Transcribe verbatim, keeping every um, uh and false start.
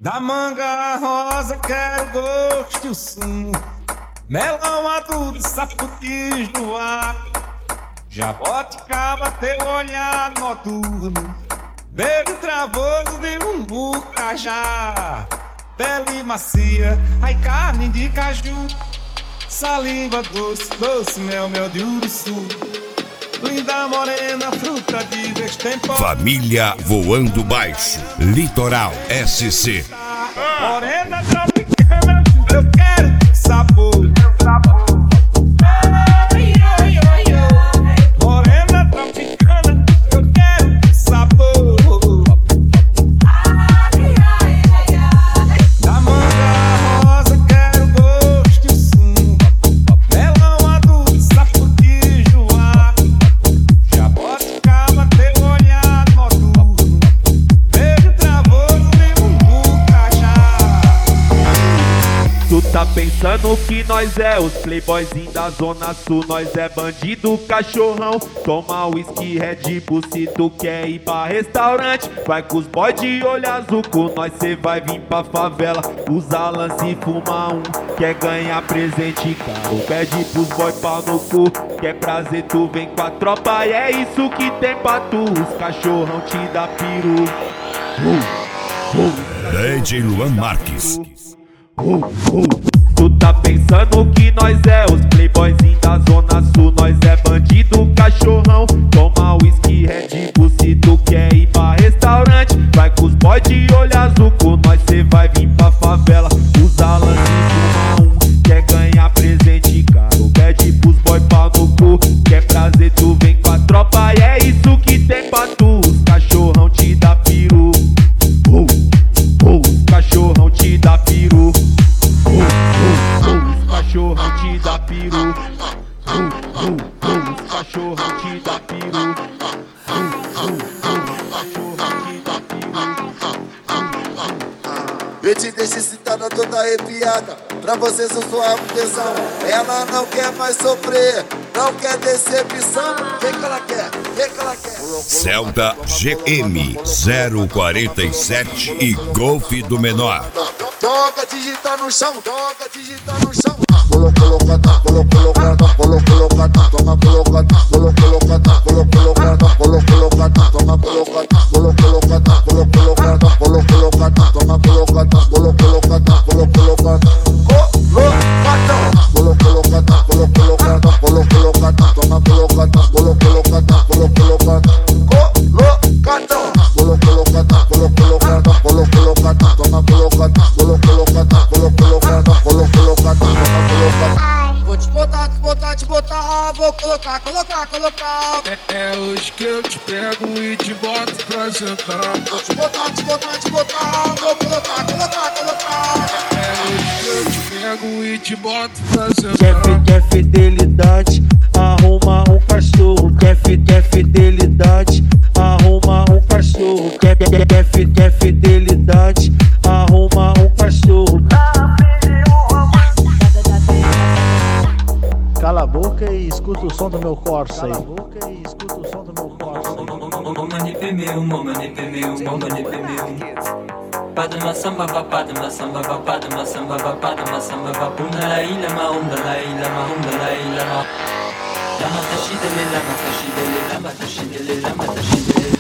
Da manga rosa quero gosto e o sumo, melão maduro, saputis no ar, jaboticaba teu olhar noturno, beijo travoso de um bucajá, pele macia, ai carne de caju, saliva doce, doce mel, mel de uruçu, linda morena, fruta de destempo. Família Voando Baixo, Litoral S C. Morena tropicana, eu quero sabor. Morena tropicana, eu quero sabor. Da manga rosa quero gosto e sumo, melão maduro, saputi, joá, jaboticaba teu olhar noturno, beijo travoso de um bucajá. Tu tá pensando que nós é os playboyzinhos da zona sul, nós é bandido, cachorrão, toma whisky, Red Bull, se tu quer ir pra restaurante, vai com os boy de olho azul, com nós cê vai vir pra favela, usa lance e fuma um, quer ganhar presente caro, pede pros boy pau no cu, quer prazer tu vem com a tropa e é isso que tem pra tu, os cachorrão te dá peru. uh, uh. D J Luan Marques. Uh, uh. Tu tá pensando que nós é os playboyzinhos da zona sul, nós é bandido, cachorrão, toma whisky, Red Bull, se tu quer ir pra restaurante, vai com os boy de olho azul, com nós cê vai vir pra favela, usa lance e fuma um, quer ganhar presente caro, pede pros boy pau no cu, quer prazer tu vem com a tropa e é isso que tem pra tu, os cachorrão te dá peru. uh, uh. Cachorrão te dá peru. Uh, uh, uh. Cachorrão te dá peru. Uh, uh, uh. Cachorrão te dá peru. Uh, uh, uh. Cachorrão te dá peru. Eu te deixo excitada toda arrepiada, pra vocês eu sou a tesão. Ela não quer mais sofrer, não quer decepção. O que que ela quer? O que que ela quer? Celta G M zero quarenta e sete e Golf do Menor. Toca, digita no chão, toca, digita no chão. Colo, colocada, colo, colocada, colo, colocada, toma colocada, colo, colocada, colo, colocada, colo, colocada, toma colocada, colo, colocada, colo, colocada, colo, colocada, toma colocada, colo, colocada, colo, colocada, colo, colocada, colo, colocada, colo, colocada, toma colocada, colo, colocada, colo, colocada, colo, colocada, colo, colocada, colo, colocada, toma colocada, colo, colocada, colo, colocada, colo, colocada, toma colocada. Vou te botar, te botar, te botar, vou colocar, colocar, colocar. É, é hoje que eu te pego e te boto pra sentar. Vou te botar, te botar, te botar, vou colocar, colocar, colocar. É hoje que eu te pego e te boto pra sentar. Quer, quer fidelidade, arruma um cachorro. Quer, quer fidelidade, arruma um cachorro. Quer, quer, quer, quer fidelidade, arruma um cachorro. Cala a boca e escuta o som do meu Corsa aí. Cala a boca e escuta o som do meu Corsa aí. Momani pemeu, momani pemeu, momani pemeu. Padma samba va padma samba va padma samba va padma samba va puna la ila ma onda la ila ma onda la ila ma. Lama tashidele lama tashidele lama tashidele lama tashidele